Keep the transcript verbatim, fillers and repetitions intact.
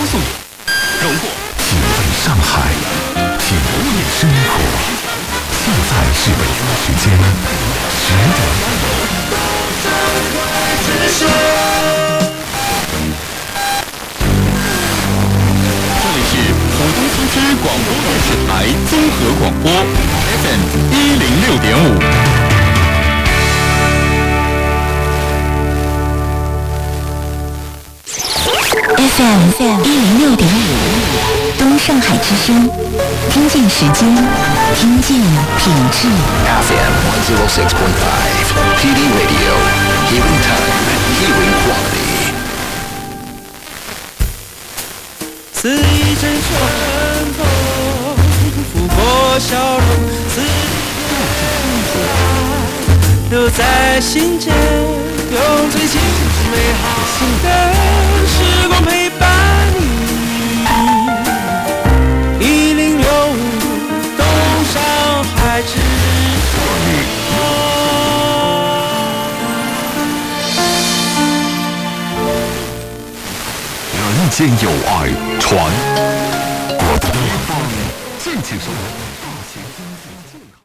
速度，荣获。 体味上海，体验生活。现在是北京时间十点。 这里是浦东新区广播电视台综合广播 F M 一零六点五。 F M 一零六点五，东上海之声，听见时间，听见品质。 F M one zero six point five P D Radio, hearing time, hearing quality. 似一阵春风，拂过笑容，似一留在心间，用最亲美好的时光陪伴你。一零六五东上海之人间有爱，传国的地方，敬请收听。